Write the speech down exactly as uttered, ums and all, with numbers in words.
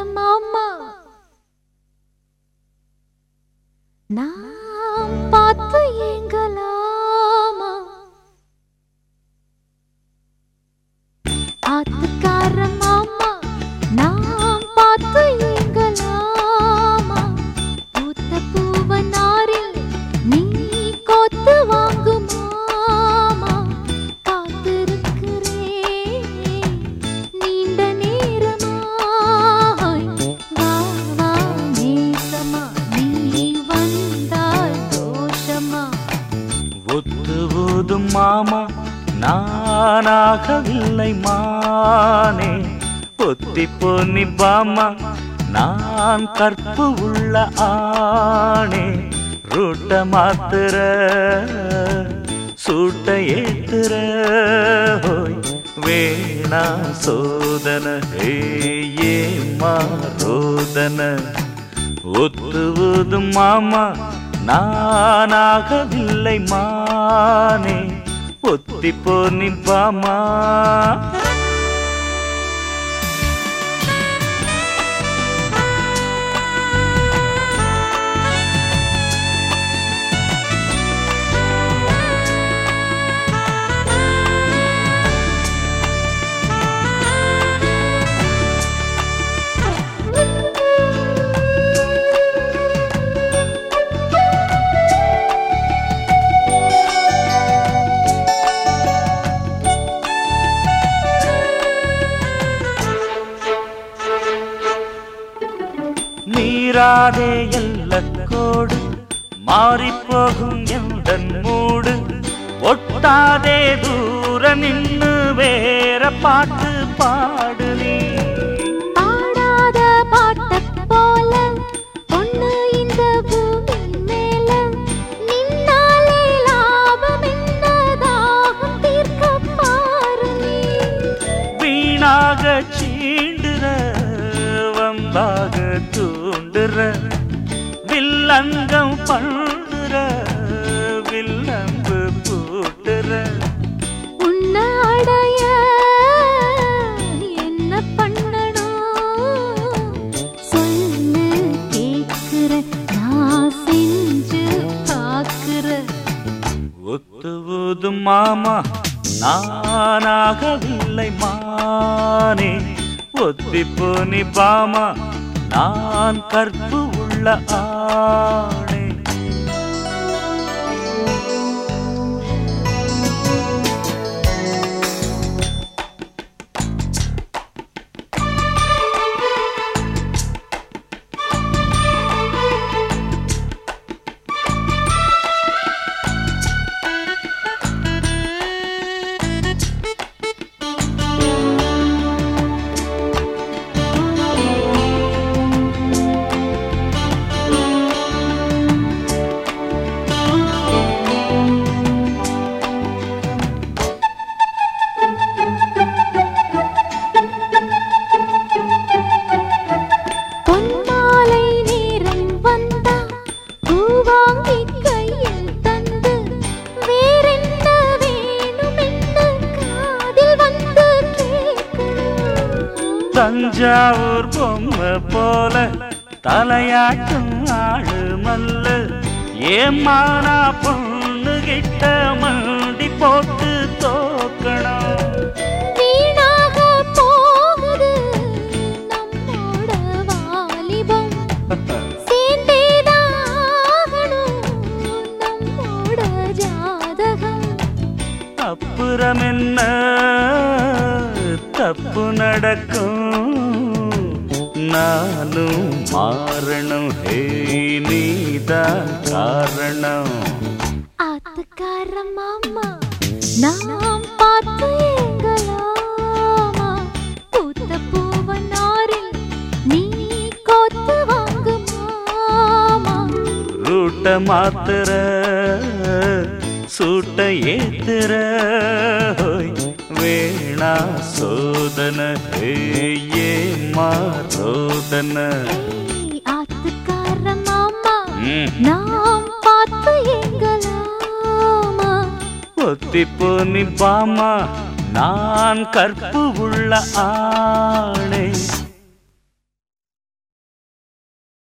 மாமா நாம் பார்த்து எங்கலாமா ஆத்துக்கார மாமா நாம் பார்த்து எங்கலாமா பூத்த பூவனாரில் நீ கோத்து வாங்கு மாமா காத்திருக்கிறேன் நீண்ட நேரமாய் வா வா நேசமா நீ வந்தால் தோஷமா ஒத்து ஊதும் மாமா நானாகவில்லை மானே ஒத்தி பொன்னி பாமா நான் கற்பு உள்ள ஆணே ரூட்ட மாத்துற சூட்ட ஏத்துற ஹோய் வேணா சோதன ஏமா ரோதன ஒத்து ஊதும் மாமா நானாகவில்லை மானே ஒத்தி பொன்னி பாமா மீறாதே எல்லக்கோடு மாறிப்போகும் எந்தன் மூடு ஒட்டாதே தூர நின்னு வேற பாட்டு பாடு நீ பாடாத பாட்ட போல பொண்ணு இந்த பூமி மேல நின்னாலே லாபம் என்னதாகும் தீர்க்க பாரு நீ வீணாக சீண்டுற வம்பாக தூண்டுற வில்லங்கம் பண்ணுற வில்லம்பு பூட்டுற உன்ன அடைய என்ன பண்ணணும் சொல்லு கேட்கிற நான் செஞ்சு பார்க்கிற ஒத்து ஊதும் மாமா நானாகவில்லை மானே ஒத்தி போனி பாமா நான் கற்பு உள்ள ஆணே தஞ்சாவூர் பொம்மை போல தலையாட்டும் ஆளு மல்லு ஏமானா பொண்ணு கிட்ட மண்டி போட்டு தோக்கணும் வீணாக போகுது நம்மோட வாலிபம் சேர்ந்தேதாகணும் நம்மோட ஜாதகம் அப்புறம் என்ன தப்பு நடக்கும் நானும் மாறணும் ஹே நீதான் காரணம் ஆத்துக்கார மாமா நாம் பார்த்து எங்கலாமா பூத்த பூவனாரில் நீ கோத்து வாங்கு மாமா ரூட்ட மாத்துற சூட்ட ஏத்துற வேணா சோதன ஏமா ரோதன ஆத்துக்கார மாமா நாம் பார்த்து எங்கலாமா ஒத்தி பொன்னி பாமா நான் கற்பு உள்ள ஆண்